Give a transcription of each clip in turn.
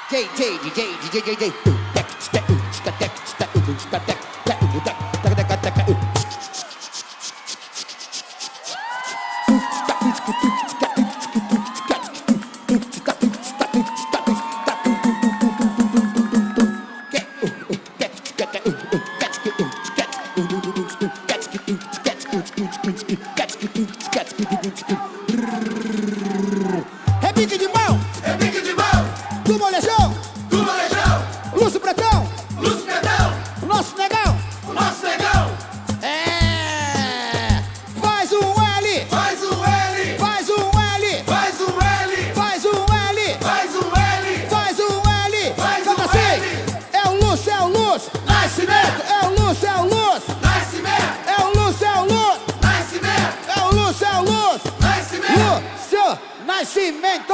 Repique de mão, do molejão, Lúcio Pretão, nosso negão, é, faz um L, faz um L, faz um L, faz um L, faz um L, faz um L, faz um L, canta assim, é o Lúcio, Nascimento, é o Lúcio, Nascimento, é o Lúcio, Nascimento, é o Lúcio, Nascimento, Lúcio Nascimento.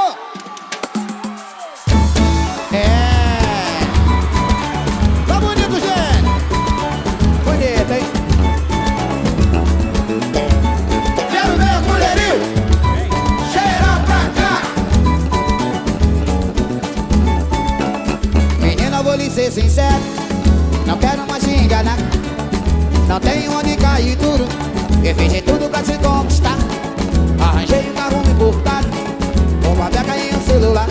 Tá bonito, gente. Bonito, hein? Quero ver o colherinho cheirar pra cá. Menina, eu vou lhe ser sincero, não quero mais te enganar. Não tenho onde cair duro, eu fiz de tudo pra te conquistar. Arranjei um carro importado, uma beca e um celular.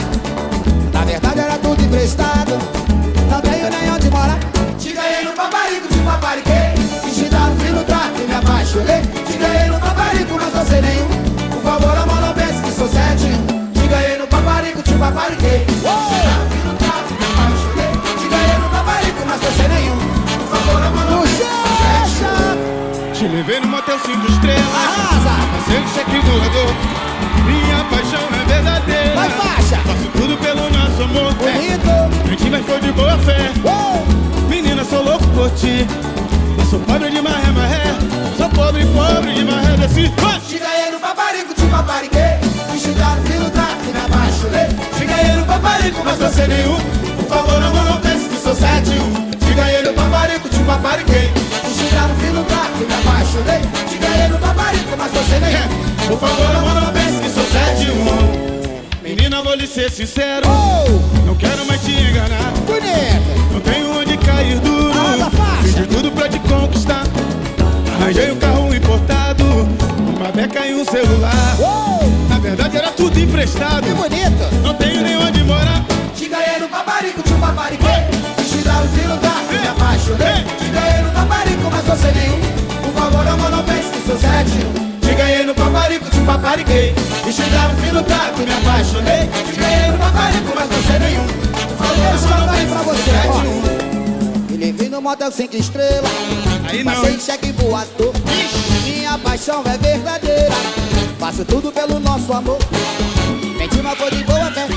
Na verdade era tudo emprestado, não tenho nem onde morar. Te ganhei no paparico, te papariquei, quis te dar um frio no trato e me apaixonei. Te ganhei no paparico, mas não sei nenhum. Por favor, amor, não pense que sou 7-1. Te ganhei no paparico, te papariquei, quis te dar um frio no trato e me apaixonei. Te ganhei no paparico, mas não sei nenhum. Por favor, amor, não pense que sou 7-1. Te levei no motel 5 estrelas, passei o cheque voador. Minha paixão é verdadeira, Vai, faixa. faço tudo pelo nosso amor. Bonito. Menti, mas foi de boa fé. Menina, sou louco por ti. Eu sou pobre de maré, sou pobre de maré desse. Te ganhei no paparico, te papariquei, quis te dar um frio no trato e me apaixonei. Te ganhei no paparico, mas não sei nenhum. Por favor, amor, não pense que sou 7-1. Te ganhei no paparico, te papariquei, quis te dar um frio no trato e me apaixonei. Te ganhei no paparico, mas não sei nenhum. por favor, amor, não pense que sou 7-1. Menina, vou lhe ser sincero, não quero mais te enganar. Bonito. Não tenho onde cair duro, fiz de tudo pra te conquistar. Arranjei um carro importado, uma beca e um celular. Na verdade era tudo emprestado, Que bonito. não tenho nem onde morar. Te ganhei no paparico, te papariquei, quis te dar um frio no trato e me apaixonei. Te ganhei no paparico, mas não sei nenhum. Por favor, amor, não pense que sou 7-1. Te ganhei no paparico, te papariquei, quis te dar um fio no trato, me apaixonei. Te ganhei no paparico, mas não sei nenhum. Por favor, amor, não pense pra você. Ó, me levei no motel 5 estrelas, Aí não, passei cheque voador. Minha paixão é verdadeira, faço tudo pelo nosso amor. Menti, mas foi de boa fé.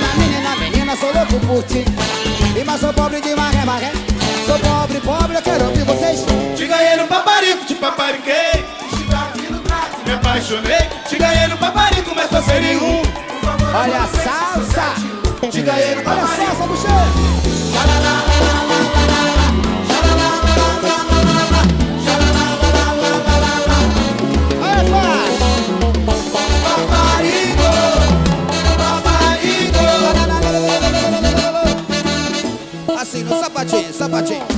Menina, sou louco por ti. E mas sou pobre de maré. Sou pobre, eu quero ouvir vocês. te ganhei no paparico, te papariquei, Te dar um frio no trato. me apaixonei. Te ganhei no paparico, mas não sei nenhum. Olha a salsa. Te ganhei no Olha a paparico. salsa, Buxê. Olha, pai. Assim, no sapatinho.